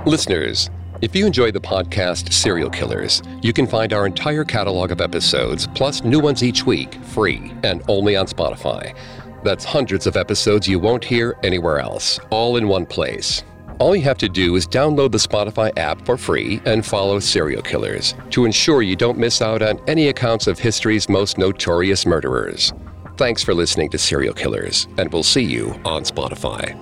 Listeners, if you enjoy the podcast Serial Killers, you can find our entire catalog of episodes, plus new ones each week, free and only on Spotify. That's hundreds of episodes you won't hear anywhere else, all in one place. All you have to do is download the Spotify app for free and follow Serial Killers to ensure you don't miss out on any accounts of history's most notorious murderers. Thanks for listening to Serial Killers, and we'll see you on Spotify.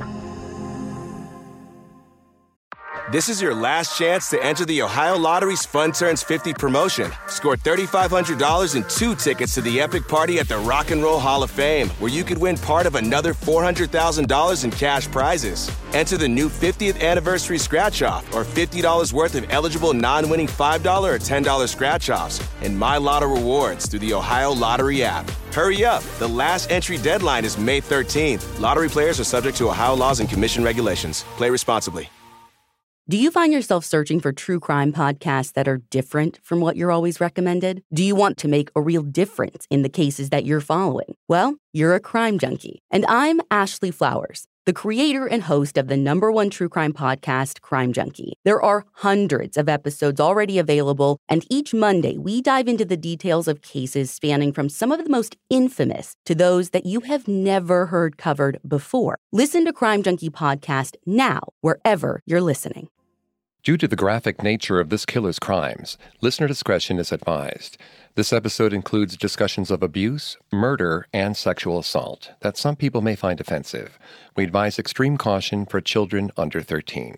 This is your last chance to enter the Ohio Lottery's Fun Turns 50 promotion. Score $3,500 and 2 tickets to the epic party at the Rock and Roll Hall of Fame, where you could win part of another $400,000 in cash prizes. Enter the new 50th anniversary scratch-off or $50 worth of eligible non-winning $5 or $10 scratch-offs and My Lotto rewards through the Ohio Lottery app. Hurry up. The last entry deadline is May 13th. Lottery players are subject to Ohio laws and commission regulations. Play responsibly. Do you find yourself searching for true crime podcasts that are different from what you're always recommended? Do you want to make a real difference in the cases that you're following? Well, you're a crime junkie. And I'm Ashley Flowers, the creator and host of the #1 true crime podcast, Crime Junkie. There are hundreds of episodes already available, and each Monday we dive into the details of cases spanning from some of the most infamous to those that you have never heard covered before. Listen to Crime Junkie Podcast now, wherever you're listening. Due to the graphic nature of this killer's crimes, listener discretion is advised. This episode includes discussions of abuse, murder, and sexual assault that some people may find offensive. We advise extreme caution for children under 13.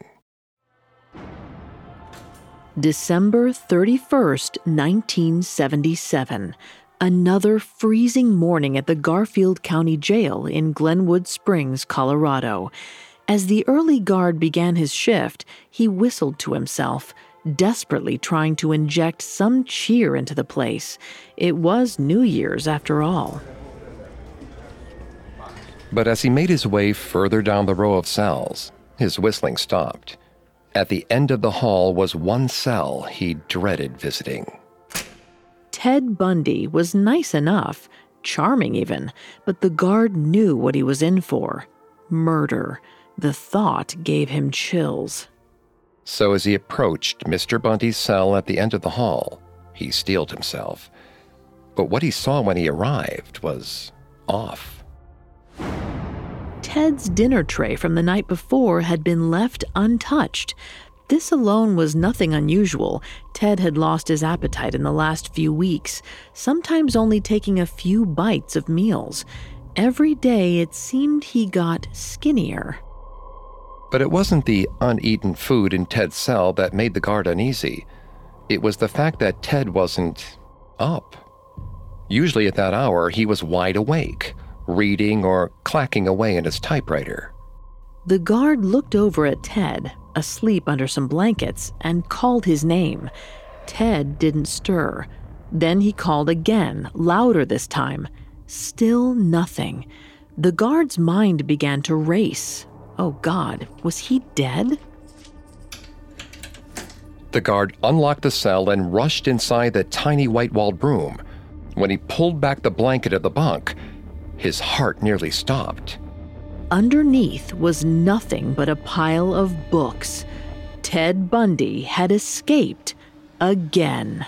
December 31st, 1977. Another freezing morning at the Garfield County Jail in Glenwood Springs, Colorado. As the early guard began his shift, he whistled to himself, desperately trying to inject some cheer into the place. It was New Year's, after all. But as he made his way further down the row of cells, his whistling stopped. At the end of the hall was one cell he dreaded visiting. Ted Bundy was nice enough, charming even, but the guard knew what he was in for: murder. The thought gave him chills. So as he approached Mr. Bundy's cell at the end of the hall, he steeled himself. But what he saw when he arrived was off. Ted's dinner tray from the night before had been left untouched. This alone was nothing unusual. Ted had lost his appetite in the last few weeks, sometimes only taking a few bites of meals. Every day it seemed he got skinnier. But it wasn't the uneaten food in Ted's cell that made the guard uneasy. It was the fact that Ted wasn't up. Usually at that hour, he was wide awake, reading or clacking away in his typewriter. The guard looked over at Ted, asleep under some blankets, and called his name. Ted didn't stir. Then he called again, louder this time. Still nothing. The guard's mind began to race. Oh God, was he dead? The guard unlocked the cell and rushed inside the tiny white-walled room. When he pulled back the blanket of the bunk, his heart nearly stopped. Underneath was nothing but a pile of books. Ted Bundy had escaped again.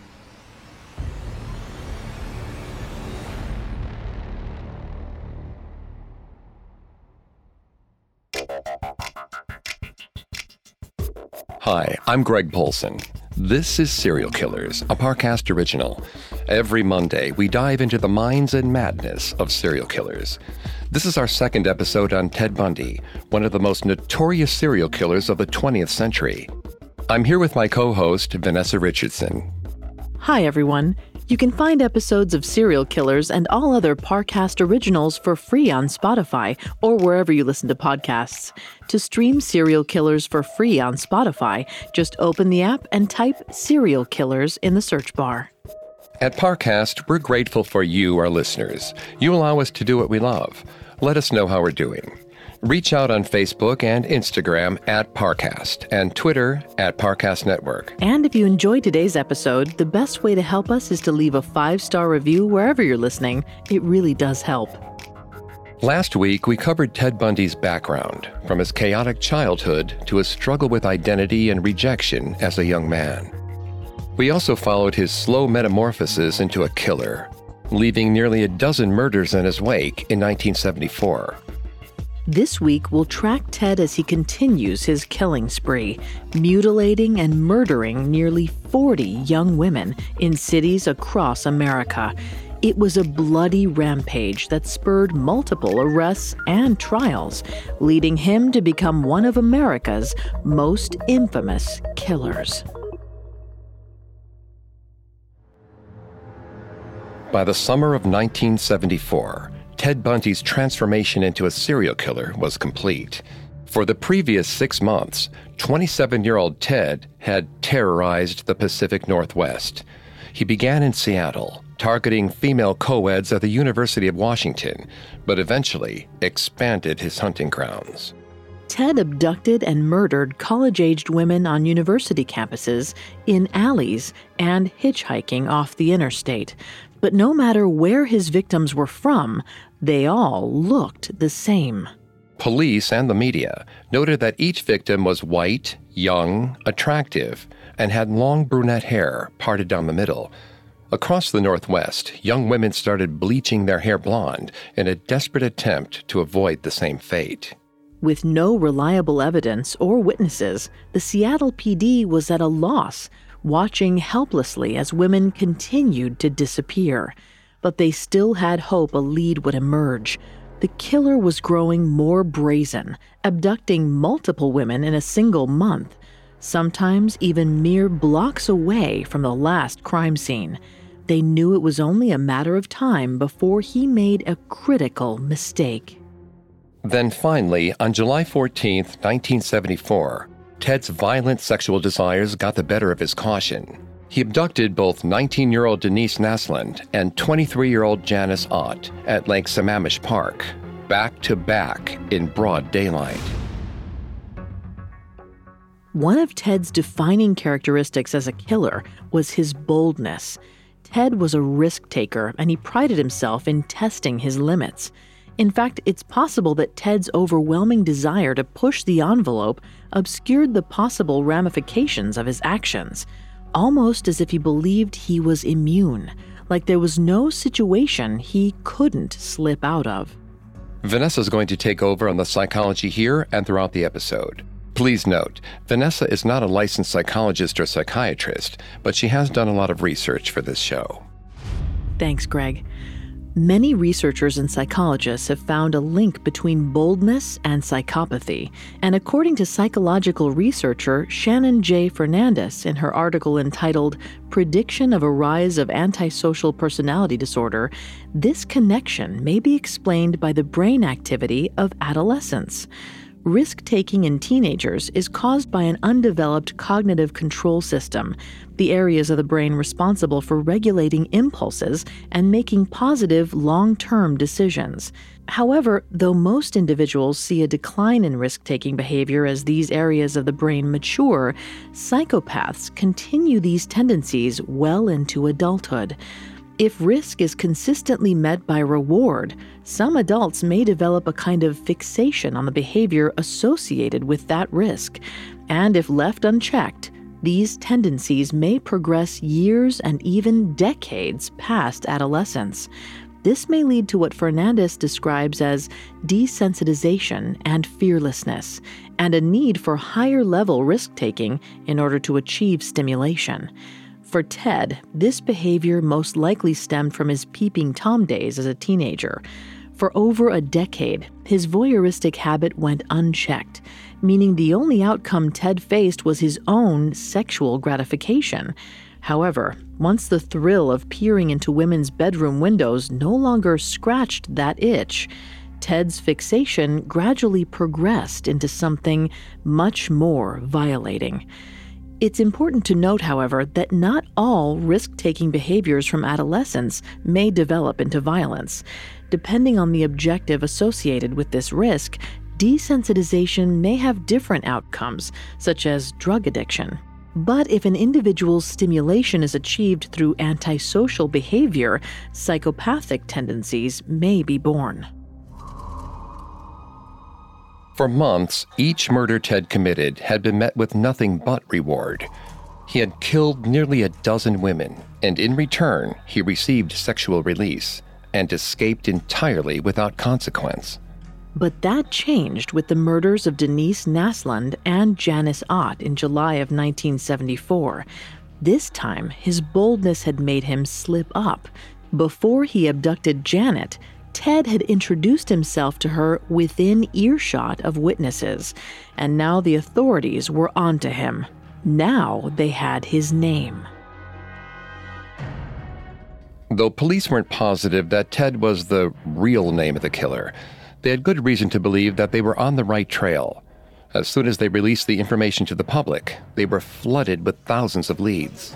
Hi, I'm Greg Polson. This is Serial Killers, a Parcast original. Every Monday, we dive into the minds and madness of serial killers. This is our second episode on Ted Bundy, one of the most notorious serial killers of the 20th century. I'm here with my co-host, Vanessa Richardson. Hi, everyone. You can find episodes of Serial Killers and all other Parcast originals for free on Spotify or wherever you listen to podcasts. To stream Serial Killers for free on Spotify, just open the app and type Serial Killers in the search bar. At Parcast, we're grateful for you, our listeners. You allow us to do what we love. Let us know how we're doing. Reach out on Facebook and Instagram at Parcast and Twitter at Parcast Network. And if you enjoyed today's episode, the best way to help us is to leave a 5-star review wherever you're listening. It really does help. Last week, we covered Ted Bundy's background, from his chaotic childhood to his struggle with identity and rejection as a young man. We also followed his slow metamorphosis into a killer, leaving nearly a dozen murders in his wake in 1974. This week, we'll track Ted as he continues his killing spree, mutilating and murdering nearly 40 young women in cities across America. It was a bloody rampage that spurred multiple arrests and trials, leading him to become one of America's most infamous killers. By the summer of 1974, Ted Bundy's transformation into a serial killer was complete. For the previous 6 months, 27-year-old Ted had terrorized the Pacific Northwest. He began in Seattle, targeting female co-eds at the University of Washington, but eventually expanded his hunting grounds. Ted abducted and murdered college-aged women on university campuses, in alleys, and hitchhiking off the interstate. But no matter where his victims were from, they all looked the same. Police and the media noted that each victim was white, young, attractive, and had long brunette hair parted down the middle. Across the Northwest, young women started bleaching their hair blonde in a desperate attempt to avoid the same fate. With no reliable evidence or witnesses, the Seattle PD was at a loss, watching helplessly as women continued to disappear. But they still had hope a lead would emerge. The killer was growing more brazen, abducting multiple women in a single month, sometimes even mere blocks away from the last crime scene. They knew it was only a matter of time before he made a critical mistake. Then finally, on July 14, 1974, Ted's violent sexual desires got the better of his caution. He abducted both 19-year-old Denise Naslund and 23-year-old Janice Ott at Lake Sammamish Park, back to back in broad daylight. One of Ted's defining characteristics as a killer was his boldness. Ted was a risk-taker, and he prided himself in testing his limits. In fact, it's possible that Ted's overwhelming desire to push the envelope obscured the possible ramifications of his actions, almost as if he believed he was immune, like there was no situation he couldn't slip out of. Vanessa's going to take over on the psychology here and throughout the episode. Please note, Vanessa is not a licensed psychologist or psychiatrist, but she has done a lot of research for this show. Thanks, Greg. Many researchers and psychologists have found a link between boldness and psychopathy, and according to psychological researcher Shannon J. Fernandez in her article entitled Prediction of a Rise of Antisocial Personality Disorder, this connection may be explained by the brain activity of adolescents. Risk-taking in teenagers is caused by an undeveloped cognitive control system, the areas of the brain responsible for regulating impulses and making positive long-term decisions. However, though most individuals see a decline in risk-taking behavior as these areas of the brain mature, psychopaths continue these tendencies well into adulthood. If risk is consistently met by reward, some adults may develop a kind of fixation on the behavior associated with that risk. And if left unchecked, these tendencies may progress years and even decades past adolescence. This may lead to what Fernandez describes as desensitization and fearlessness, and a need for higher-level risk-taking in order to achieve stimulation. For Ted, this behavior most likely stemmed from his peeping Tom days as a teenager. For over a decade, his voyeuristic habit went unchecked, meaning the only outcome Ted faced was his own sexual gratification. However, once the thrill of peering into women's bedroom windows no longer scratched that itch, Ted's fixation gradually progressed into something much more violating. It's important to note, however, that not all risk-taking behaviors from adolescence may develop into violence. Depending on the objective associated with this risk, desensitization may have different outcomes, such as drug addiction. But if an individual's stimulation is achieved through antisocial behavior, psychopathic tendencies may be born. For months, each murder Ted committed had been met with nothing but reward. He had killed nearly a dozen women, and in return, he received sexual release and escaped entirely without consequence. But that changed with the murders of Denise Naslund and Janice Ott in July of 1974. This time, his boldness had made him slip up. Before he abducted Janet, Ted had introduced himself to her within earshot of witnesses, and now the authorities were onto him. Now they had his name. Though police weren't positive that Ted was the real name of the killer, they had good reason to believe that they were on the right trail. As soon as they released the information to the public, they were flooded with thousands of leads.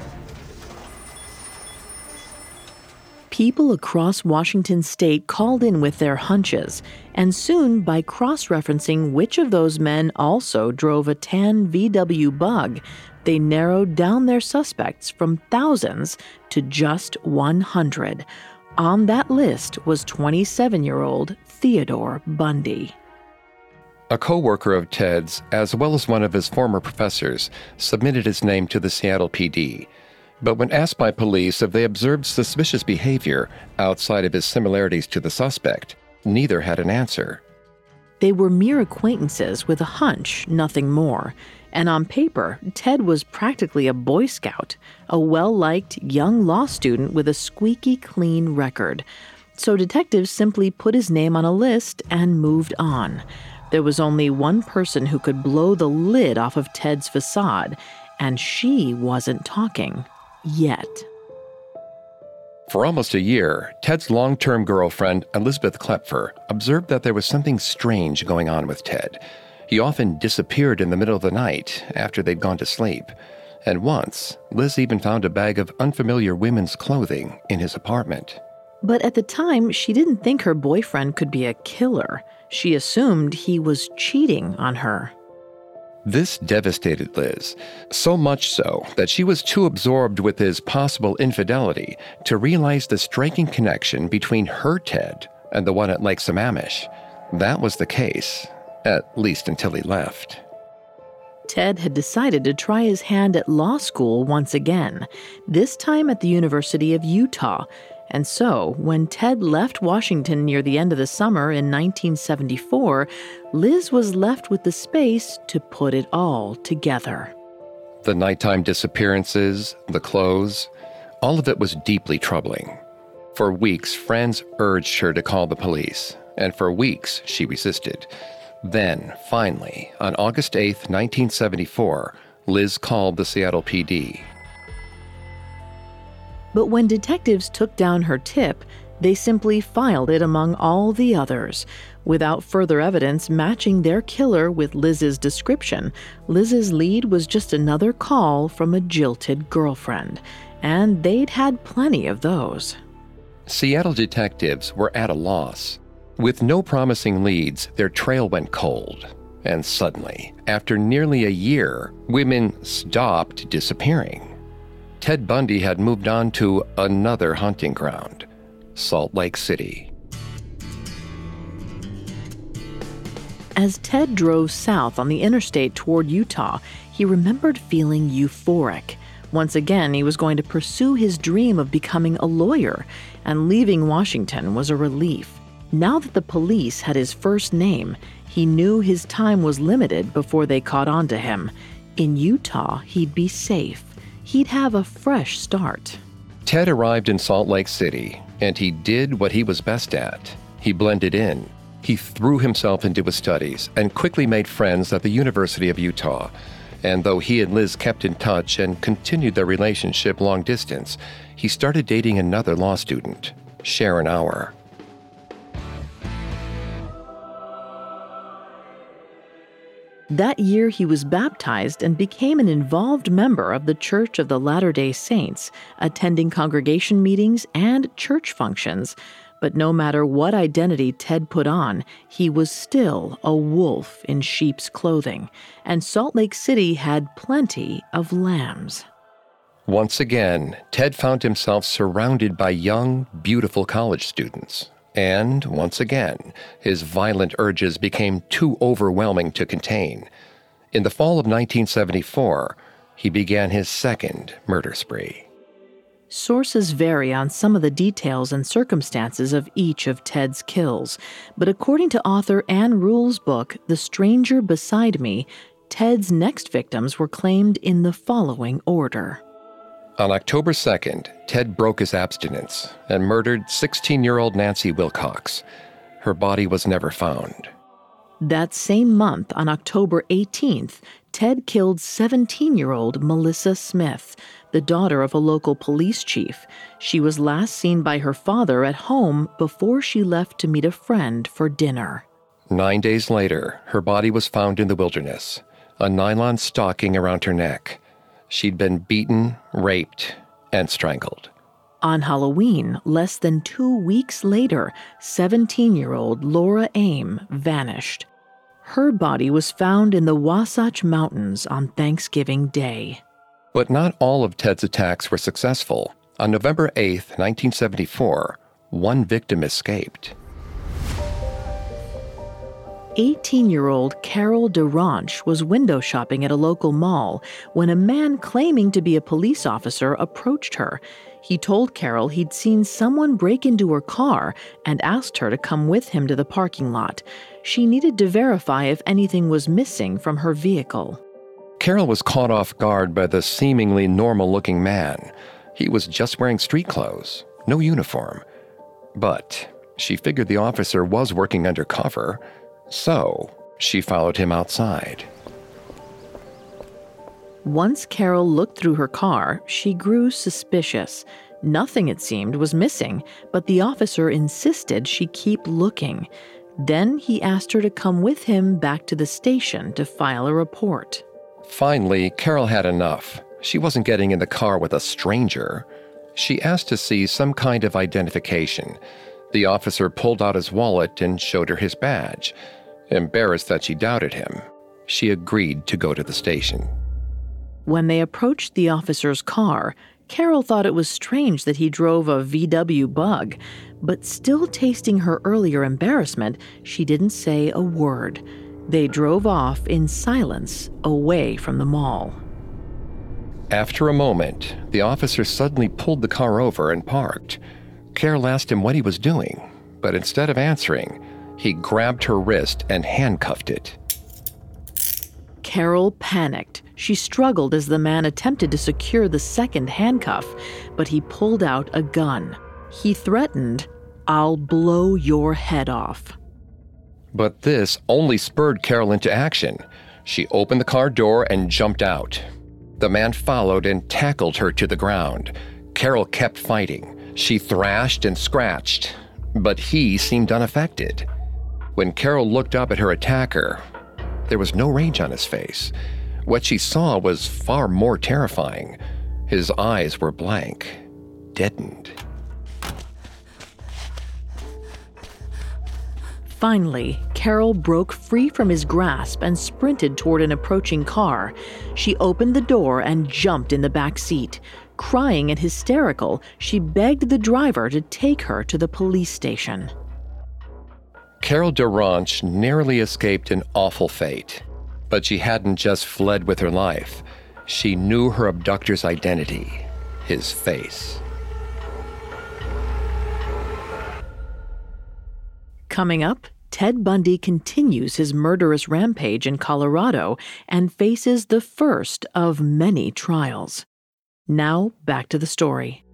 People across Washington state called in with their hunches, and soon, by cross-referencing which of those men also drove a tan VW Bug, they narrowed down their suspects from thousands to just 100. On that list was 27-year-old Theodore Bundy. A co-worker of Ted's, as well as one of his former professors, submitted his name to the Seattle PD. But when asked by police if they observed suspicious behavior outside of his similarities to the suspect, neither had an answer. They were mere acquaintances with a hunch, nothing more. And on paper, Ted was practically a Boy Scout, a well-liked young law student with a squeaky clean record. So detectives simply put his name on a list and moved on. There was only one person who could blow the lid off of Ted's facade, and she wasn't talking. Yet. For almost a year, Ted's long-term girlfriend, Elizabeth Klepfer, observed that there was something strange going on with Ted. He often disappeared in the middle of the night after they'd gone to sleep. And once, Liz even found a bag of unfamiliar women's clothing in his apartment. But at the time, she didn't think her boyfriend could be a killer. She assumed he was cheating on her. This devastated Liz, so much so that she was too absorbed with his possible infidelity to realize the striking connection between her Ted and the one at Lake Sammamish. That was the case, at least until he left. Ted had decided to try his hand at law school once again, this time at the University of Utah. And so, when Ted left Washington near the end of the summer in 1974, Liz was left with the space to put it all together. The nighttime disappearances, the clothes, all of it was deeply troubling. For weeks, friends urged her to call the police, and for weeks she resisted. Then, finally, on August 8, 1974, Liz called the Seattle PD. But when detectives took down her tip, they simply filed it among all the others. Without further evidence matching their killer with Liz's description, Liz's lead was just another call from a jilted girlfriend. And they'd had plenty of those. Seattle detectives were at a loss. With no promising leads, their trail went cold. And suddenly, after nearly a year, women stopped disappearing. Ted Bundy had moved on to another hunting ground, Salt Lake City. As Ted drove south on the interstate toward Utah, he remembered feeling euphoric. Once again, he was going to pursue his dream of becoming a lawyer, and leaving Washington was a relief. Now that the police had his first name, he knew his time was limited before they caught on to him. In Utah, he'd be safe. He'd have a fresh start. Ted arrived in Salt Lake City, and he did what he was best at. He blended in. He threw himself into his studies and quickly made friends at the University of Utah. And though he and Liz kept in touch and continued their relationship long distance, he started dating another law student, Sharon Auer. That year, he was baptized and became an involved member of the Church of the Latter-day Saints, attending congregation meetings and church functions. But no matter what identity Ted put on, he was still a wolf in sheep's clothing, and Salt Lake City had plenty of lambs. Once again, Ted found himself surrounded by young, beautiful college students. And once again, his violent urges became too overwhelming to contain. In the fall of 1974, he began his second murder spree. Sources vary on some of the details and circumstances of each of Ted's kills, but according to author Ann Rule's book, The Stranger Beside Me, Ted's next victims were claimed in the following order. On October 2nd, Ted broke his abstinence and murdered 16-year-old Nancy Wilcox. Her body was never found. That same month, on October 18th, Ted killed 17-year-old Melissa Smith, the daughter of a local police chief. She was last seen by her father at home before she left to meet a friend for dinner. 9 days later, her body was found in the wilderness, a nylon stocking around her neck. She'd been beaten, raped, and strangled. On Halloween, less than 2 weeks later, 17-year-old Laura Aim vanished. Her body was found in the Wasatch Mountains on Thanksgiving Day. But not all of Ted's attacks were successful. On November 8, 1974, one victim escaped. 18-year-old Carol DeRanch was window shopping at a local mall when a man claiming to be a police officer approached her. He told Carol he'd seen someone break into her car and asked her to come with him to the parking lot. She needed to verify if anything was missing from her vehicle. Carol was caught off guard by the seemingly normal-looking man. He was just wearing street clothes, no uniform. But she figured the officer was working undercover, so she followed him outside. Once Carol looked through her car, she grew suspicious. Nothing, it seemed, was missing, but the officer insisted she keep looking. Then he asked her to come with him back to the station to file a report. Finally, Carol had enough. She wasn't getting in the car with a stranger. She asked to see some kind of identification. The officer pulled out his wallet and showed her his badge. Embarrassed that she doubted him, she agreed to go to the station. When they approached the officer's car, Carol thought it was strange that he drove a VW Bug, but still tasting her earlier embarrassment, she didn't say a word. They drove off in silence away from the mall. After a moment, the officer suddenly pulled the car over and parked. Carol asked him what he was doing, but instead of answering, he grabbed her wrist and handcuffed it. Carol panicked. She struggled as the man attempted to secure the second handcuff, but he pulled out a gun. He threatened, "I'll blow your head off." But this only spurred Carol into action. She opened the car door and jumped out. The man followed and tackled her to the ground. Carol kept fighting. She thrashed and scratched, but he seemed unaffected. When Carol looked up at her attacker, there was no rage on his face. What she saw was far more terrifying. His eyes were blank, deadened. Finally, Carol broke free from his grasp and sprinted toward an approaching car. She opened the door and jumped in the back seat. Crying and hysterical, she begged the driver to take her to the police station. Carol DeRanch narrowly escaped an awful fate. But she hadn't just fled with her life. She knew her abductor's identity, his face. Coming up, Ted Bundy continues his murderous rampage in Colorado and faces the first of many trials. Now, back to the story.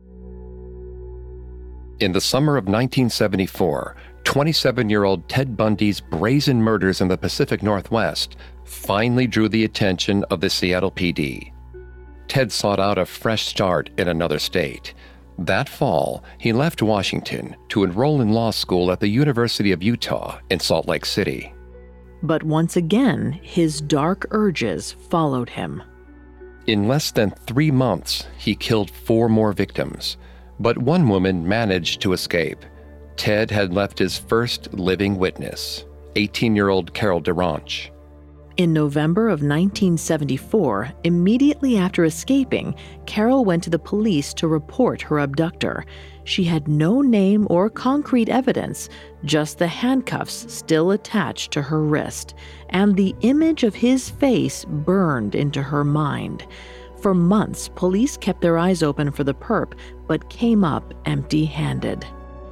In the summer of 1974, 27-year-old Ted Bundy's brazen murders in the Pacific Northwest finally drew the attention of the Seattle PD. Ted sought out a fresh start in another state. That fall, he left Washington to enroll in law school at the University of Utah in Salt Lake City. But once again, his dark urges followed him. In less than 3 months, he killed 4 more victims. But one woman managed to escape. Ted had left his first living witness, 18-year-old Carol DeRanch. In November of 1974, immediately after escaping, Carol went to the police to report her abductor. She had no name or concrete evidence, just the handcuffs still attached to her wrist, and the image of his face burned into her mind. For months, police kept their eyes open for the perp, but came up empty-handed.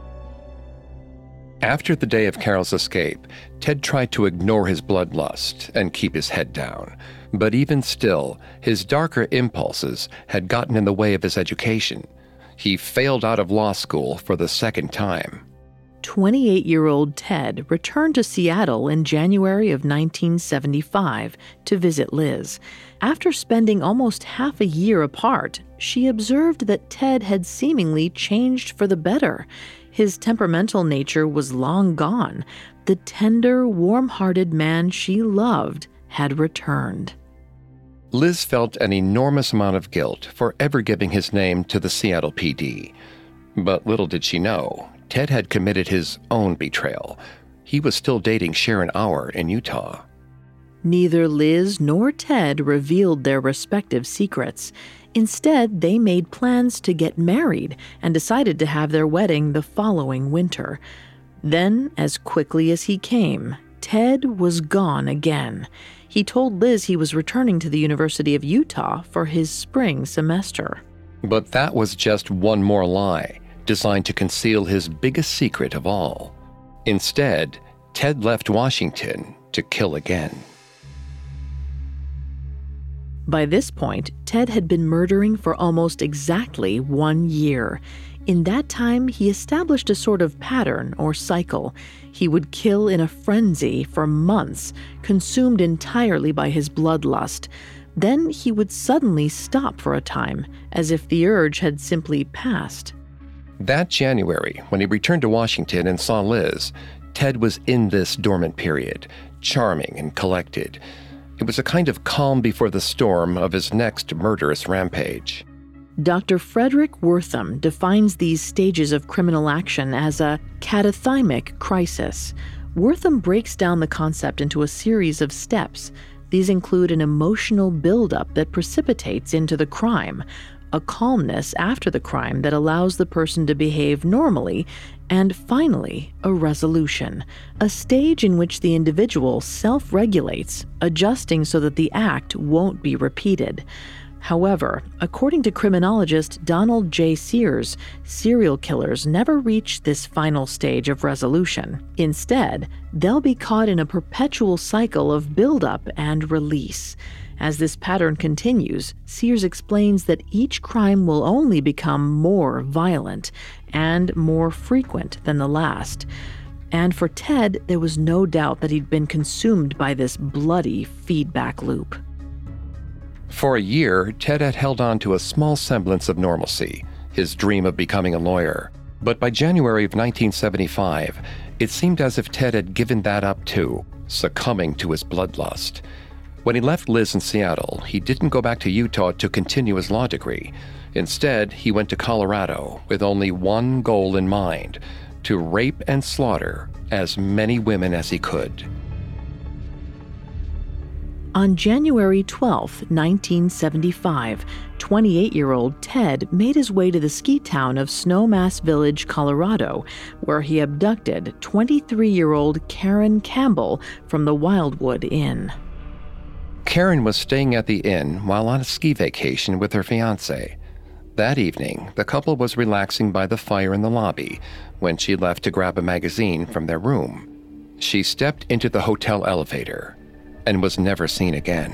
After the day of Carol's escape, Ted tried to ignore his bloodlust and keep his head down. But even still, his darker impulses had gotten in the way of his education. He failed out of law school for the second time. 28-year-old Ted returned to Seattle in January of 1975 to visit Liz. After spending almost half a year apart, she observed that Ted had seemingly changed for the better. His temperamental nature was long gone. The tender, warm-hearted man she loved had returned. Liz felt an enormous amount of guilt for ever giving his name to the Seattle PD. But little did she know, Ted had committed his own betrayal. He was still dating Sharon Auer in Utah. Neither Liz nor Ted revealed their respective secrets. Instead, they made plans to get married and decided to have their wedding the following winter. Then, as quickly as he came, Ted was gone again. He told Liz he was returning to the University of Utah for his spring semester. But that was just one more lie, designed to conceal his biggest secret of all. Instead, Ted left Washington to kill again. By this point, Ted had been murdering for almost exactly 1 year. In that time, he established a sort of pattern or cycle. He would kill in a frenzy for months, consumed entirely by his bloodlust. Then he would suddenly stop for a time, as if the urge had simply passed. That January, when he returned to Washington and saw Liz, Ted was in this dormant period, charming and collected. It was a kind of calm before the storm of his next murderous rampage. Dr. Frederick Wortham defines these stages of criminal action as a catathymic crisis. Wortham breaks down the concept into a series of steps. These include an emotional buildup that precipitates into the crime, a calmness after the crime that allows the person to behave normally, and finally, a resolution, a stage in which the individual self-regulates, adjusting so that the act won't be repeated. However, according to criminologist Donald J. Sears, serial killers never reach this final stage of resolution. Instead, they'll be caught in a perpetual cycle of buildup and release. As this pattern continues, Sears explains that each crime will only become more violent and more frequent than the last. And for Ted, there was no doubt that he'd been consumed by this bloody feedback loop. For a year, Ted had held on to a small semblance of normalcy, his dream of becoming a lawyer. But by January of 1975, it seemed as if Ted had given that up too, succumbing to his bloodlust. When he left Liz in Seattle, he didn't go back to Utah to continue his law degree. Instead, he went to Colorado with only one goal in mind: to rape and slaughter as many women as he could. On January 12, 1975, 28-year-old Ted made his way to the ski town of Snowmass Village, Colorado, where he abducted 23-year-old Karen Campbell from the Wildwood Inn. Karen was staying at the inn while on a ski vacation with her fiancé. That evening, the couple was relaxing by the fire in the lobby when she left to grab a magazine from their room. She stepped into the hotel elevator and was never seen again.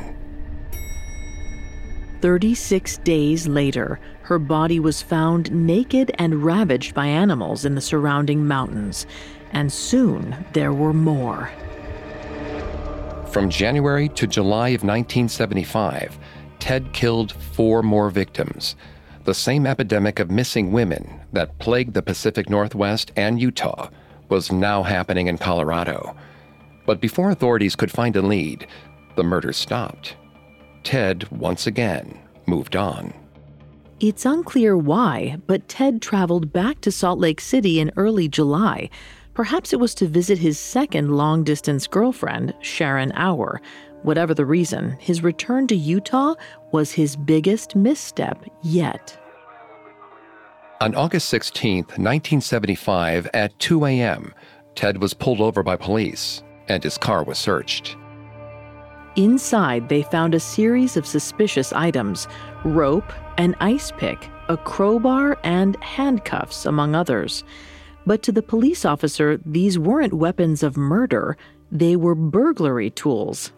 36 days later, her body was found naked and ravaged by animals in the surrounding mountains. And soon, there were more. From January to July of 1975, Ted killed 4 more victims. The same epidemic of missing women that plagued the Pacific Northwest and Utah was now happening in Colorado. But before authorities could find a lead, the murders stopped. Ted, once again, moved on. It's unclear why, but Ted traveled back to Salt Lake City in early July. Perhaps it was to visit his second long-distance girlfriend, Sharon Auer. Whatever the reason, his return to Utah was his biggest misstep yet. On August 16, 1975, at 2 a.m., Ted was pulled over by police, and his car was searched. Inside, they found a series of suspicious items: rope, an ice pick, a crowbar, and handcuffs, among others. But to the police officer, these weren't weapons of murder. They were burglary tools.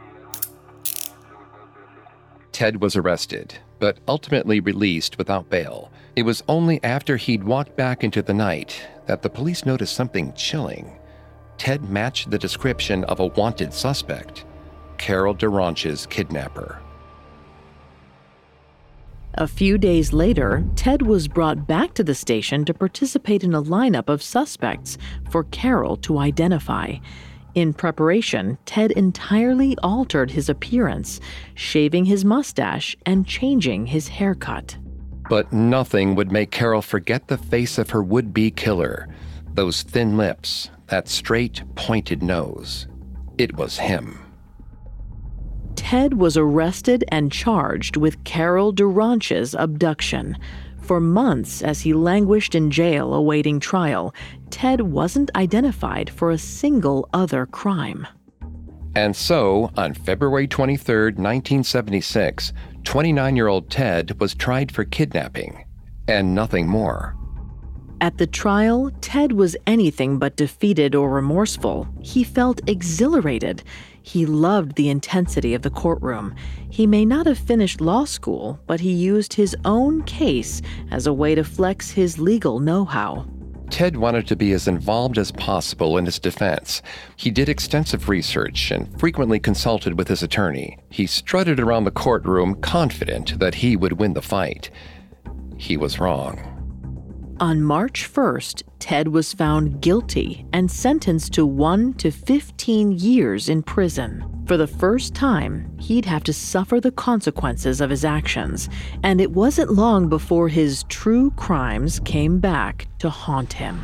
Ted was arrested, but ultimately released without bail. It was only after he'd walked back into the night that the police noticed something chilling. Ted matched the description of a wanted suspect, Carol DaRonch's kidnapper. A few days later, Ted was brought back to the station to participate in a lineup of suspects for Carol to identify. In preparation, Ted entirely altered his appearance, shaving his mustache and changing his haircut. But nothing would make Carol forget the face of her would-be killer. Those thin lips, that straight, pointed nose. It was him. Ted was arrested and charged with Carol DaRonch's abduction. For months, as he languished in jail awaiting trial, Ted wasn't identified for a single other crime. And so, on February 23, 1976, 29-year-old Ted was tried for kidnapping, and nothing more. At the trial, Ted was anything but defeated or remorseful. He felt exhilarated. He loved the intensity of the courtroom. He may not have finished law school, but he used his own case as a way to flex his legal know-how. Ted wanted to be as involved as possible in his defense. He did extensive research and frequently consulted with his attorney. He strutted around the courtroom confident that he would win the fight. He was wrong. On March 1st, Ted was found guilty and sentenced to 1 to 15 years in prison. For the first time, he'd have to suffer the consequences of his actions, and it wasn't long before his true crimes came back to haunt him.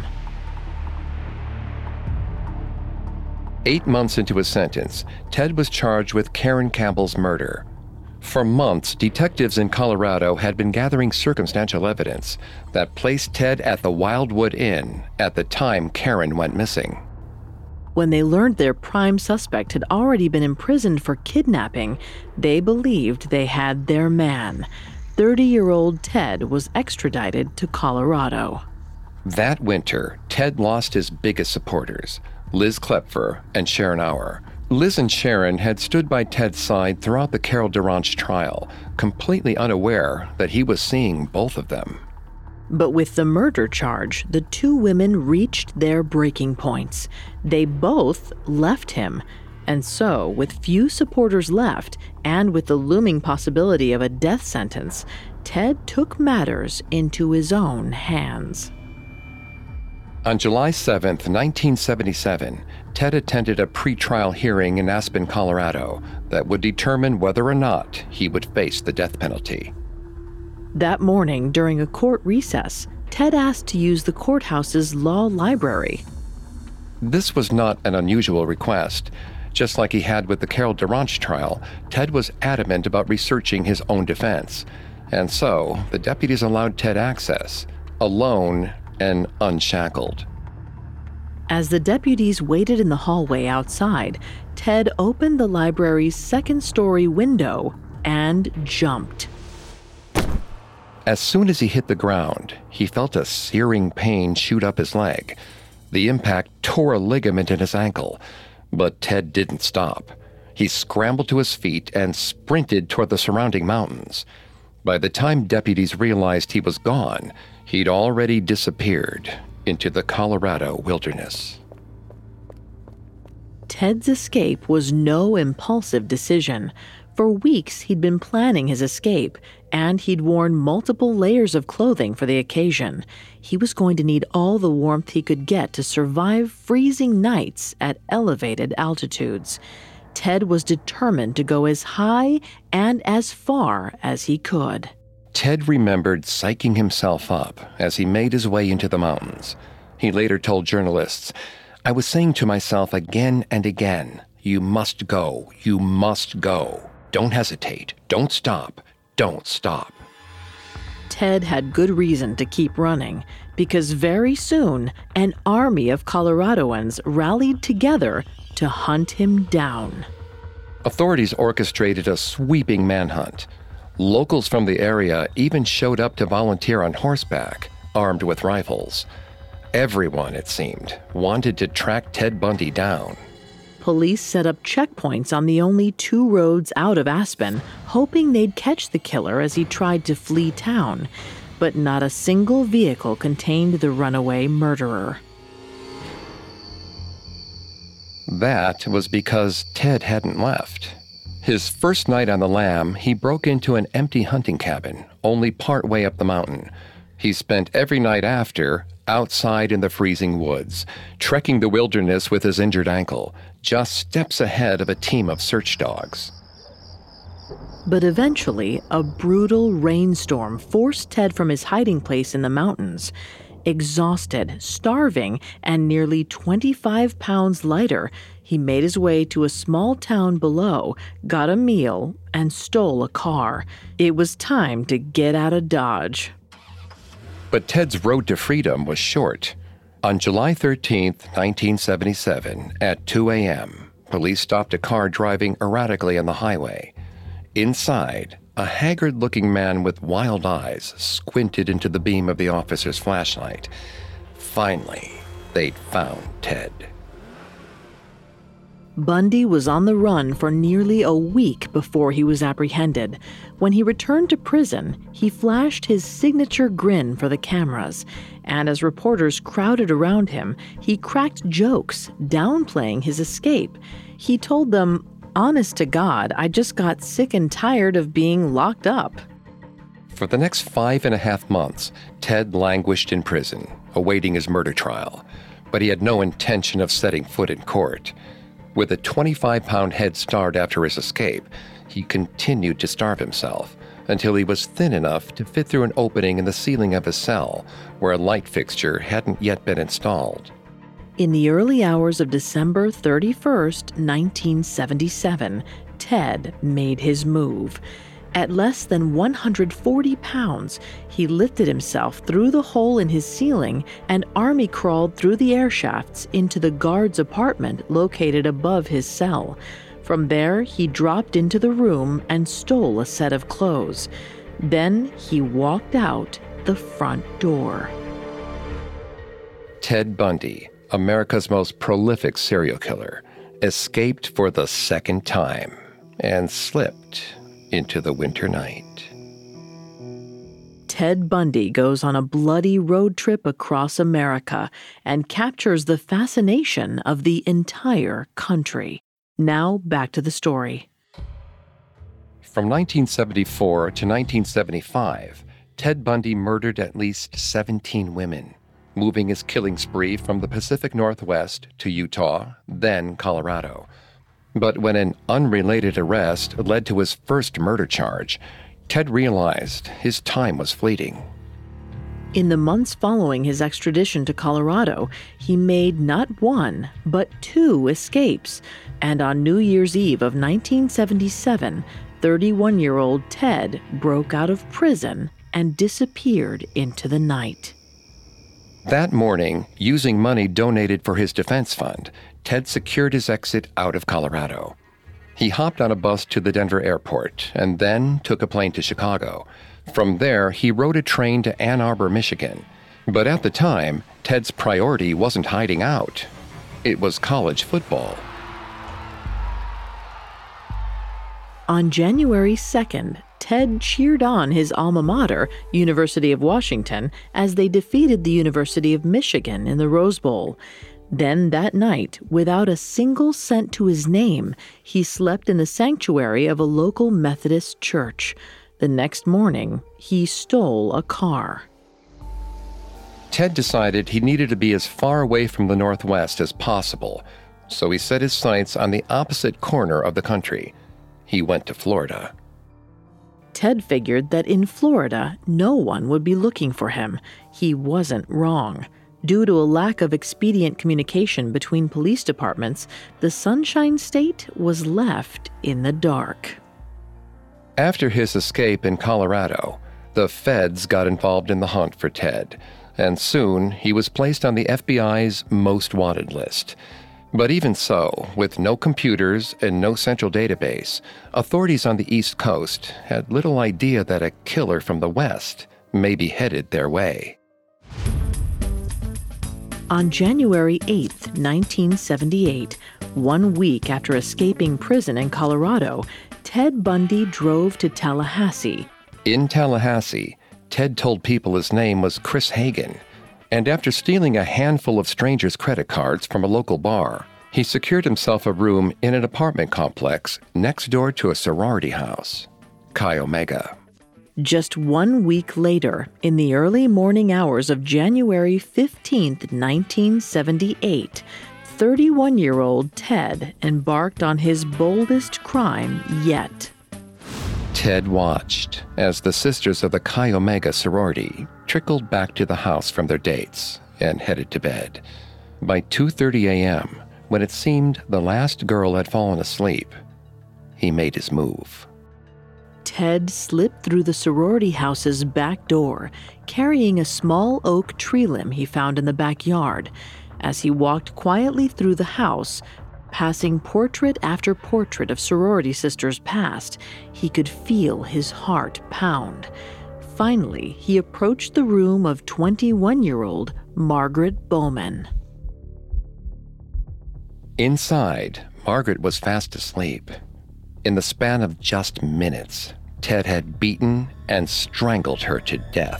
8 months into his sentence, Ted was charged with Karen Campbell's murder. For months, detectives in Colorado had been gathering circumstantial evidence that placed Ted at the Wildwood Inn at the time Karen went missing. When they learned their prime suspect had already been imprisoned for kidnapping, they believed they had their man. 30-year-old Ted was extradited to Colorado. That winter, Ted lost his biggest supporters, Liz Klepfer and Sharon Auer. Liz and Sharon had stood by Ted's side throughout the Carol DaRonch trial, completely unaware that he was seeing both of them. But with the murder charge, the two women reached their breaking points. They both left him. And so, with few supporters left, and with the looming possibility of a death sentence, Ted took matters into his own hands. On July 7, 1977, Ted attended a pretrial hearing in Aspen, Colorado, that would determine whether or not he would face the death penalty. That morning, during a court recess, Ted asked to use the courthouse's law library. This was not an unusual request. Just like he had with the Carol DaRonch trial, Ted was adamant about researching his own defense. And so, the deputies allowed Ted access, alone and unshackled. As the deputies waited in the hallway outside, Ted opened the library's second-story window and jumped. As soon as he hit the ground, he felt a searing pain shoot up his leg. The impact tore a ligament in his ankle, but Ted didn't stop. He scrambled to his feet and sprinted toward the surrounding mountains. By the time deputies realized he was gone, he'd already disappeared into the Colorado wilderness. Ted's escape was no impulsive decision. For weeks, he'd been planning his escape, and he'd worn multiple layers of clothing for the occasion. He was going to need all the warmth he could get to survive freezing nights at elevated altitudes. Ted was determined to go as high and as far as he could. Ted remembered psyching himself up as he made his way into the mountains. He later told journalists, "I was saying to myself again and again, You must go. You must go. Don't hesitate. Don't stop. Don't stop. Ted had good reason to keep running, because very soon, an army of Coloradoans rallied together to hunt him down. Authorities orchestrated a sweeping manhunt. Locals from the area even showed up to volunteer on horseback, armed with rifles. Everyone, it seemed, wanted to track Ted Bundy down. Police set up checkpoints on the only 2 roads out of Aspen, hoping they'd catch the killer as he tried to flee town. But not a single vehicle contained the runaway murderer. That was because Ted hadn't left. His first night on the lam, he broke into an empty hunting cabin, only part way up the mountain. He spent every night after outside in the freezing woods, trekking the wilderness with his injured ankle, just steps ahead of a team of search dogs. But eventually, a brutal rainstorm forced Ted from his hiding place in the mountains. Exhausted, starving, and nearly 25 pounds lighter, he made his way to a small town below, got a meal, and stole a car. It was time to get out of Dodge. But Ted's road to freedom was short. On July 13, 1977, at 2 a.m., police stopped a car driving erratically on the highway. Inside, a haggard-looking man with wild eyes squinted into the beam of the officer's flashlight. Finally, they'd found Ted. Bundy was on the run for nearly a week before he was apprehended. When he returned to prison, he flashed his signature grin for the cameras, and as reporters crowded around him, he cracked jokes, downplaying his escape. He told them, "Honest to God, I just got sick and tired of being locked up." For the next 5.5 months, Ted languished in prison, awaiting his murder trial. But he had no intention of setting foot in court. With a 25-pound head start after his escape, he continued to starve himself until he was thin enough to fit through an opening in the ceiling of his cell, where a light fixture hadn't yet been installed. In the early hours of December 31st, 1977, Ted made his move. At less than 140 pounds, he lifted himself through the hole in his ceiling and army crawled through the air shafts into the guard's apartment located above his cell. From there, he dropped into the room and stole a set of clothes. Then he walked out the front door. Ted Bundy, America's most prolific serial killer, escaped for the second time and slipped into the winter night. Ted Bundy goes on a bloody road trip across America and captures the fascination of the entire country. Now back to the story. From 1974 to 1975, Ted Bundy murdered at least 17 women, moving his killing spree from the Pacific Northwest to Utah, then Colorado. But when an unrelated arrest led to his first murder charge, Ted realized his time was fleeting. In the months following his extradition to Colorado, he made not one, but 2 escapes. And on New Year's Eve of 1977, 31-year-old Ted broke out of prison and disappeared into the night. That morning, using money donated for his defense fund, Ted secured his exit out of Colorado. He hopped on a bus to the Denver airport and then took a plane to Chicago. From there, he rode a train to Ann Arbor, Michigan. But at the time, Ted's priority wasn't hiding out. It was college football. On January 2nd, Ted cheered on his alma mater, University of Washington, as they defeated the University of Michigan in the Rose Bowl. Then that night, without a single cent to his name, he slept in the sanctuary of a local Methodist church. The next morning, he stole a car. Ted decided he needed to be as far away from the Northwest as possible, so he set his sights on the opposite corner of the country. He went to Florida. Ted figured that in Florida, no one would be looking for him. He wasn't wrong. Due to a lack of expedient communication between police departments, the Sunshine State was left in the dark. After his escape in Colorado, the feds got involved in the hunt for Ted, and soon he was placed on the FBI's most wanted list. But even so, with no computers and no central database, authorities on the East Coast had little idea that a killer from the West may be headed their way. On January 8, 1978, 1 week after escaping prison in Colorado, Ted Bundy drove to Tallahassee. In Tallahassee, Ted told people his name was Chris Hagen, and after stealing a handful of strangers' credit cards from a local bar, he secured himself a room in an apartment complex next door to a sorority house, Chi Omega. Just 1 week later, in the early morning hours of January 15, 1978, 31-year-old Ted embarked on his boldest crime yet. Ted watched as the sisters of the Chi Omega sorority trickled back to the house from their dates and headed to bed. By 2:30 a.m., when it seemed the last girl had fallen asleep, he made his move. Ted slipped through the sorority house's back door, carrying a small oak tree limb he found in the backyard. As he walked quietly through the house, passing portrait after portrait of sorority sisters past, he could feel his heart pound. Finally, he approached the room of 21-year-old Margaret Bowman. Inside, Margaret was fast asleep. In the span of just minutes, Ted had beaten and strangled her to death.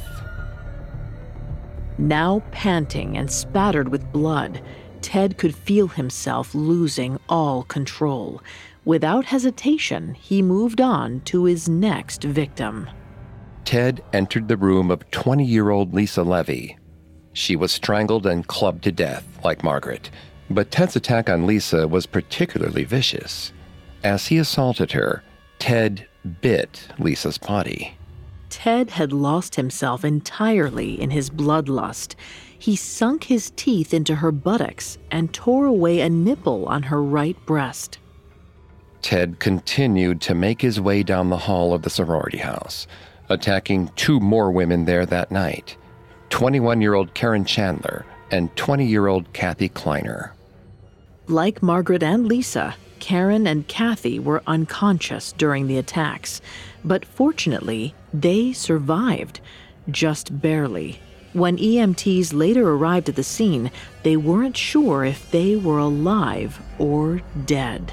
Now panting and spattered with blood, Ted could feel himself losing all control. Without hesitation, he moved on to his next victim. Ted entered the room of 20-year-old Lisa Levy. She was strangled and clubbed to death, like Margaret, but Ted's attack on Lisa was particularly vicious. As he assaulted her, Ted bit Lisa's body. Ted had lost himself entirely in his bloodlust. He sunk his teeth into her buttocks and tore away a nipple on her right breast. Ted continued to make his way down the hall of the sorority house, attacking 2 more women there that night, 21-year-old Karen Chandler and 20-year-old Kathy Kleiner. Like Margaret and Lisa, Karen and Kathy were unconscious during the attacks, but fortunately, they survived, just barely. When EMTs later arrived at the scene, they weren't sure if they were alive or dead.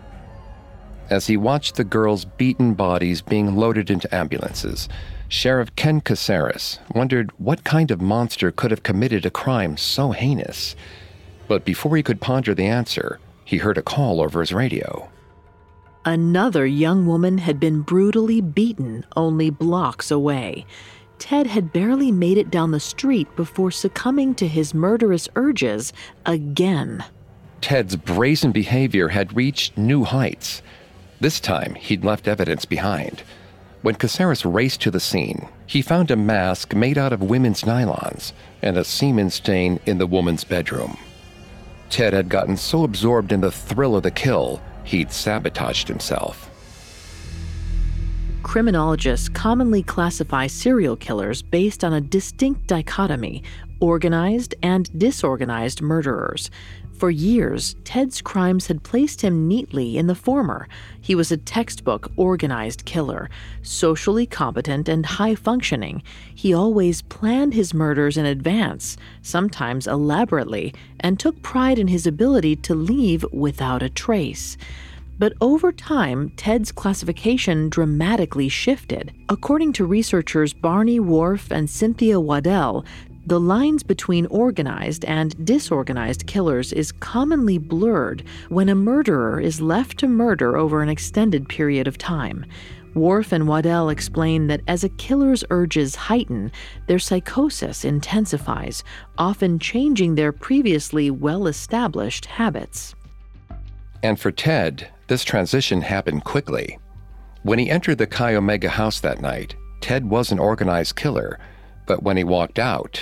As he watched the girls' beaten bodies being loaded into ambulances, Sheriff Ken Caceres wondered what kind of monster could have committed a crime so heinous. But before he could ponder the answer, he heard a call over his radio. Another young woman had been brutally beaten only blocks away. Ted had barely made it down the street before succumbing to his murderous urges again. Ted's brazen behavior had reached new heights. This time, he'd left evidence behind. When Caceres raced to the scene, he found a mask made out of women's nylons and a semen stain in the woman's bedroom. Ted had gotten so absorbed in the thrill of the kill, he'd sabotaged himself. Criminologists commonly classify serial killers based on a distinct dichotomy: organized and disorganized murderers. For years, Ted's crimes had placed him neatly in the former. He was a textbook organized killer, socially competent and high-functioning. He always planned his murders in advance, sometimes elaborately, and took pride in his ability to leave without a trace. But over time, Ted's classification dramatically shifted. According to researchers Barney Whorf and Cynthia Waddell, the lines between organized and disorganized killers is commonly blurred when a murderer is left to murder over an extended period of time. Whorf and Waddell explain that as a killer's urges heighten, their psychosis intensifies, often changing their previously well-established habits. And for Ted, this transition happened quickly. When he entered the Chi Omega house that night, Ted was an organized killer, but when he walked out,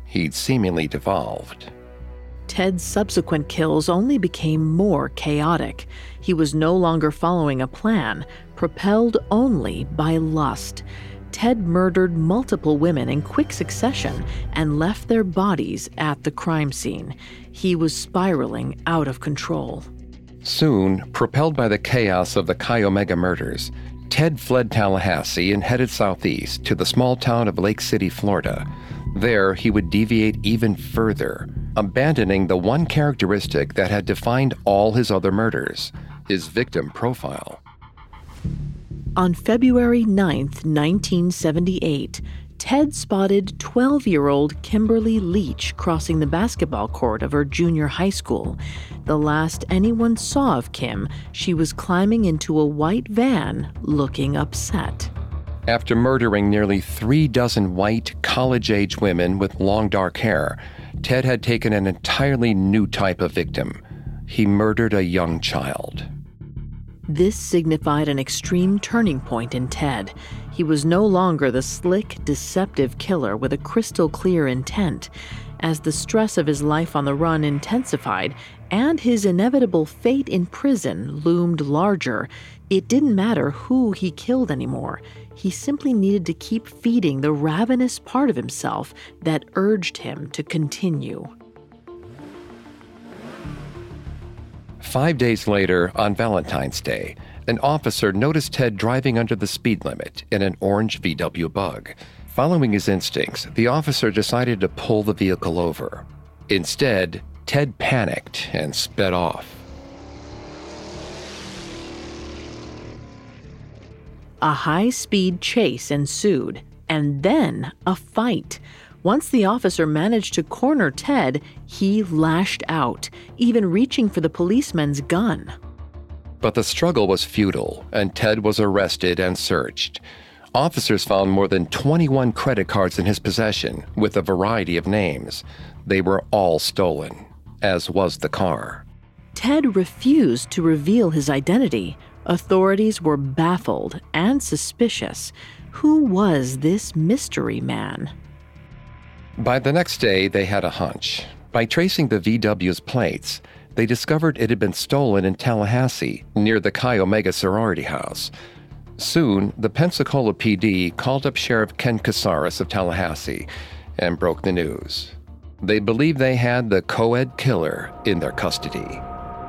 he'd seemingly devolved. Ted's subsequent kills only became more chaotic. He was no longer following a plan, propelled only by lust. Ted murdered multiple women in quick succession and left their bodies at the crime scene. He was spiraling out of control. Soon, propelled by the chaos of the Chi Omega murders, Ted fled Tallahassee and headed southeast to the small town of Lake City, Florida. There, he would deviate even further, abandoning the one characteristic that had defined all his other murders, his victim profile. On February 9, 1978, Ted spotted 12-year-old Kimberly Leach crossing the basketball court of her junior high school. The last anyone saw of Kim, she was climbing into a white van, looking upset. After murdering nearly 36 white, college-age women with long dark hair, Ted had taken an entirely new type of victim. He murdered a young child. This signified an extreme turning point in Ted. He was no longer the slick, deceptive killer with a crystal-clear intent. As the stress of his life on the run intensified and his inevitable fate in prison loomed larger, it didn't matter who he killed anymore. He simply needed to keep feeding the ravenous part of himself that urged him to continue. 5 days later, on Valentine's Day, an officer noticed Ted driving under the speed limit in an orange VW Bug. Following his instincts, the officer decided to pull the vehicle over. Instead, Ted panicked and sped off. A high-speed chase ensued, and then a fight. Once the officer managed to corner Ted, he lashed out, even reaching for the policeman's gun. But the struggle was futile, and Ted was arrested and searched. Officers found more than 21 credit cards in his possession, with a variety of names. They were all stolen, as was the car. Ted refused to reveal his identity. Authorities were baffled and suspicious. Who was this mystery man? By the next day, they had a hunch. By tracing the VW's plates, they discovered it had been stolen in Tallahassee, near the Chi Omega sorority house. Soon, the Pensacola PD called up Sheriff Ken Casares of Tallahassee and broke the news. They believed they had the co-ed killer in their custody.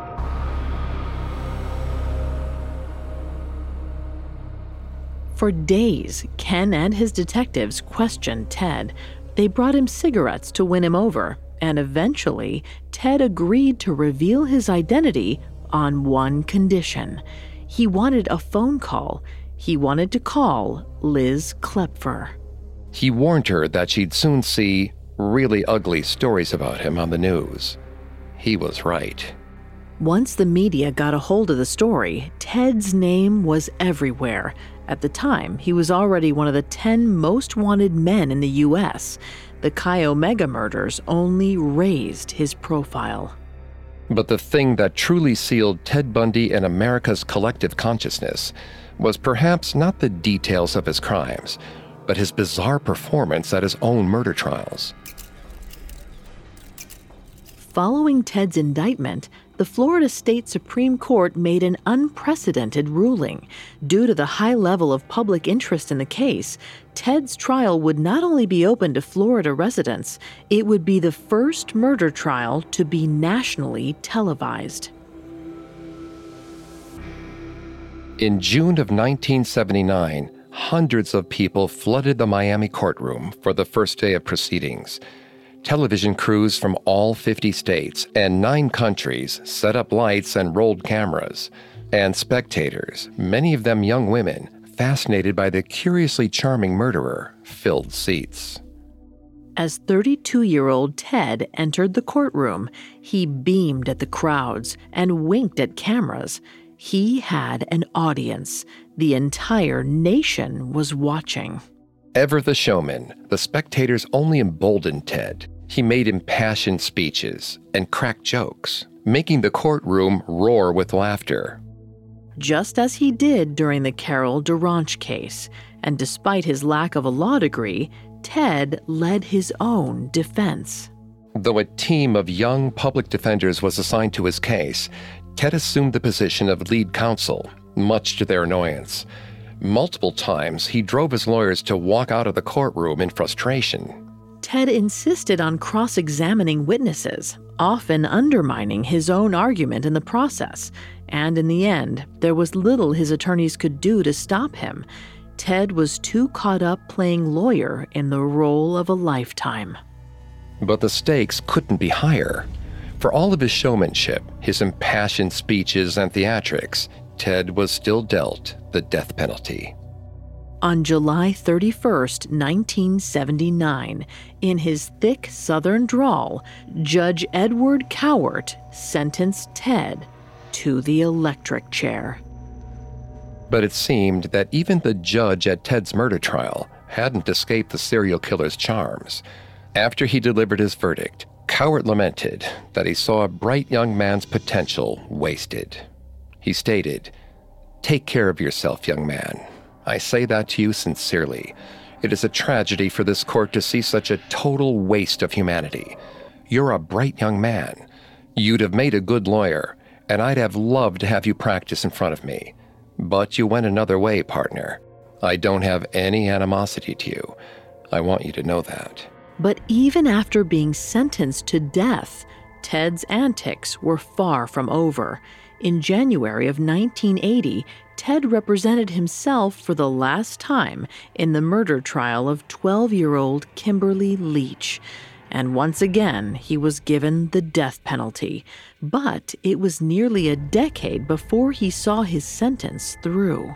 For days, Ken and his detectives questioned Ted. They brought him cigarettes to win him over, and eventually, Ted agreed to reveal his identity on one condition. He wanted a phone call. He wanted to call Liz Klepfer. He warned her that she'd soon see really ugly stories about him on the news. He was right. Once the media got a hold of the story, Ted's name was everywhere. At the time, he was already one of the 10 most wanted men in the U.S. The Chi Omega murders only raised his profile. But the thing that truly sealed Ted Bundy in America's collective consciousness was perhaps not the details of his crimes, but his bizarre performance at his own murder trials. Following Ted's indictment, the Florida State Supreme Court made an unprecedented ruling. Due to the high level of public interest in the case, Ted's trial would not only be open to Florida residents, it would be the first murder trial to be nationally televised. In June of 1979, hundreds of people flooded the Miami courtroom for the first day of proceedings. Television crews from all 50 states and 9 countries set up lights and rolled cameras. And spectators, many of them young women, fascinated by the curiously charming murderer, filled seats. As 32-year-old Ted entered the courtroom, he beamed at the crowds and winked at cameras. He had an audience. The entire nation was watching. Ever the showman, the spectators only emboldened Ted. He made impassioned speeches and cracked jokes, making the courtroom roar with laughter. Just as he did during the Carol Duranch case. And despite his lack of a law degree, Ted led his own defense. Though a team of young public defenders was assigned to his case, Ted assumed the position of lead counsel, much to their annoyance. Multiple times, he drove his lawyers to walk out of the courtroom in frustration. Ted insisted on cross-examining witnesses, often undermining his own argument in the process. And in the end, there was little his attorneys could do to stop him. Ted was too caught up playing lawyer in the role of a lifetime. But the stakes couldn't be higher. For all of his showmanship, his impassioned speeches and theatrics, Ted was still dealt the death penalty. On July 31st, 1979, in his thick Southern drawl, Judge Edward Cowart sentenced Ted to the electric chair. But it seemed that even the judge at Ted's murder trial hadn't escaped the serial killer's charms. After he delivered his verdict, Cowart lamented that he saw a bright young man's potential wasted. He stated, "Take care of yourself, young man. I say that to you sincerely. It is a tragedy for this court to see such a total waste of humanity. You're a bright young man. You'd have made a good lawyer, and I'd have loved to have you practice in front of me. But you went another way, partner. I don't have any animosity to you. I want you to know that." But even after being sentenced to death, Ted's antics were far from over. In January of 1980, Ted represented himself for the last time in the murder trial of 12-year-old Kimberly Leach. And once again, he was given the death penalty. But it was nearly a decade before he saw his sentence through.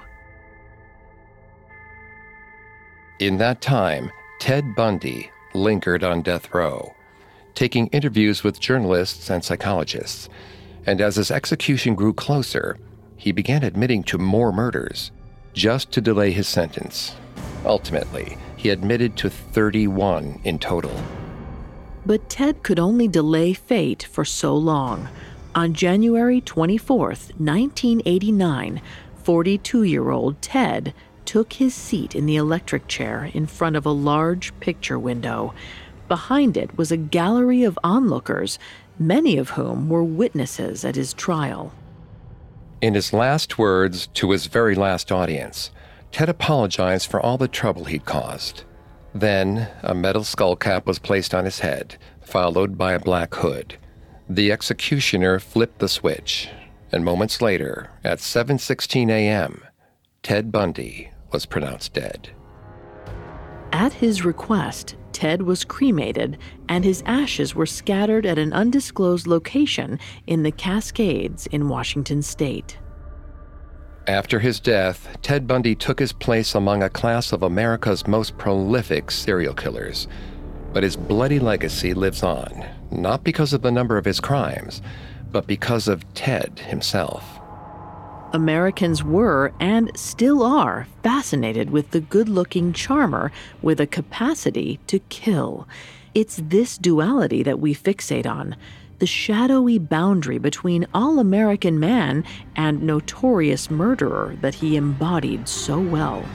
In that time, Ted Bundy lingered on death row, taking interviews with journalists and psychologists. And as his execution grew closer, he began admitting to more murders, just to delay his sentence. Ultimately, he admitted to 31 in total. But Ted could only delay fate for so long. On January 24th, 1989, 42-year-old Ted took his seat in the electric chair in front of a large picture window. Behind it was a gallery of onlookers, many of whom were witnesses at his trial. In his last words to his very last audience, Ted apologized for all the trouble he'd caused. Then, a metal skull cap was placed on his head, followed by a black hood. The executioner flipped the switch, and moments later, at 7:16 a.m., Ted Bundy was pronounced dead. At his request, Ted was cremated, and his ashes were scattered at an undisclosed location in the Cascades in Washington state. After his death, Ted Bundy took his place among a class of America's most prolific serial killers. But his bloody legacy lives on, not because of the number of his crimes, but because of Ted himself. Americans were, and still are, fascinated with the good-looking charmer with a capacity to kill. It's this duality that we fixate on, the shadowy boundary between all-American man and notorious murderer that he embodied so well.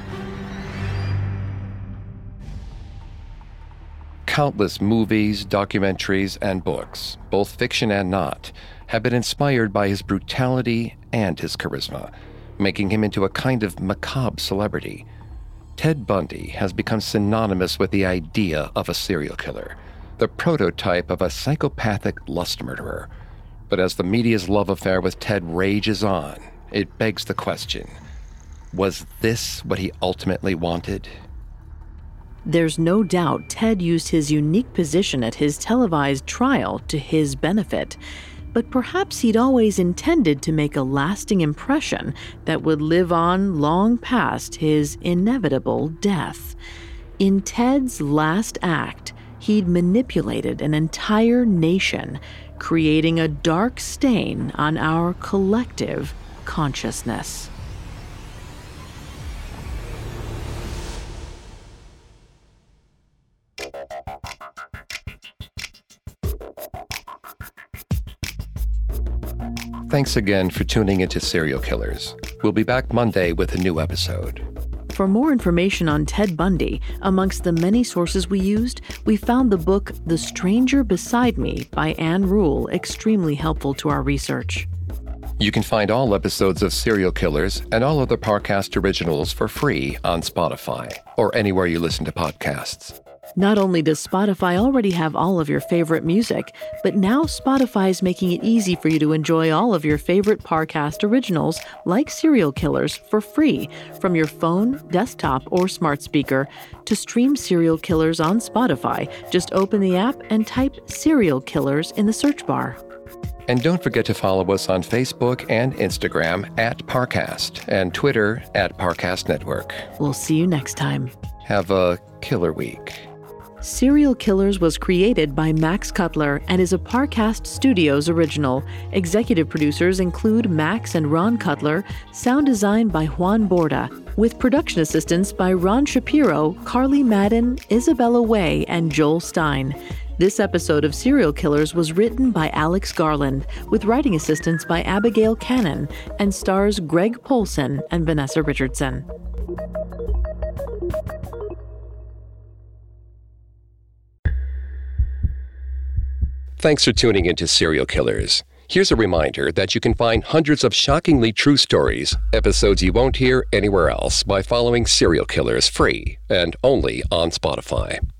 Countless movies, documentaries, and books, both fiction and not, have been inspired by his brutality and his charisma, making him into a kind of macabre celebrity. Ted Bundy has become synonymous with the idea of a serial killer, the prototype of a psychopathic lust murderer. But as the media's love affair with Ted rages on, it begs the question, was this what he ultimately wanted? There's no doubt Ted used his unique position at his televised trial to his benefit. But perhaps he'd always intended to make a lasting impression that would live on long past his inevitable death. In Ted's last act, he'd manipulated an entire nation, creating a dark stain on our collective consciousness. Thanks again for tuning into Serial Killers. We'll be back Monday with a new episode. for more information on Ted Bundy, amongst the many sources we used, we found the book The Stranger Beside Me by Ann Rule extremely helpful to our research. You can find all episodes of Serial Killers and all other Parcast originals for free on Spotify or anywhere you listen to podcasts. Not only does Spotify already have all of your favorite music, but now Spotify is making it easy for you to enjoy all of your favorite Parcast originals, like Serial Killers, for free from your phone, desktop, or smart speaker. To stream Serial Killers on Spotify, just open the app and type Serial Killers in the search bar. And don't forget to follow us on Facebook and Instagram @Parcast and Twitter @Parcast Network. We'll see you next time. Have a killer week. Serial Killers was created by Max Cutler and is a Parcast Studios original. Executive producers include Max and Ron Cutler, sound design by Juan Borda, with production assistance by Ron Shapiro, Carly Madden, Isabella Way, and Joel Stein. This episode of Serial Killers was written by Alex Garland, with writing assistance by Abigail Cannon, and stars Greg Polson and Vanessa Richardson. Thanks for tuning into Serial Killers. Here's a reminder that you can find hundreds of shockingly true stories, episodes you won't hear anywhere else, by following Serial Killers free and only on Spotify.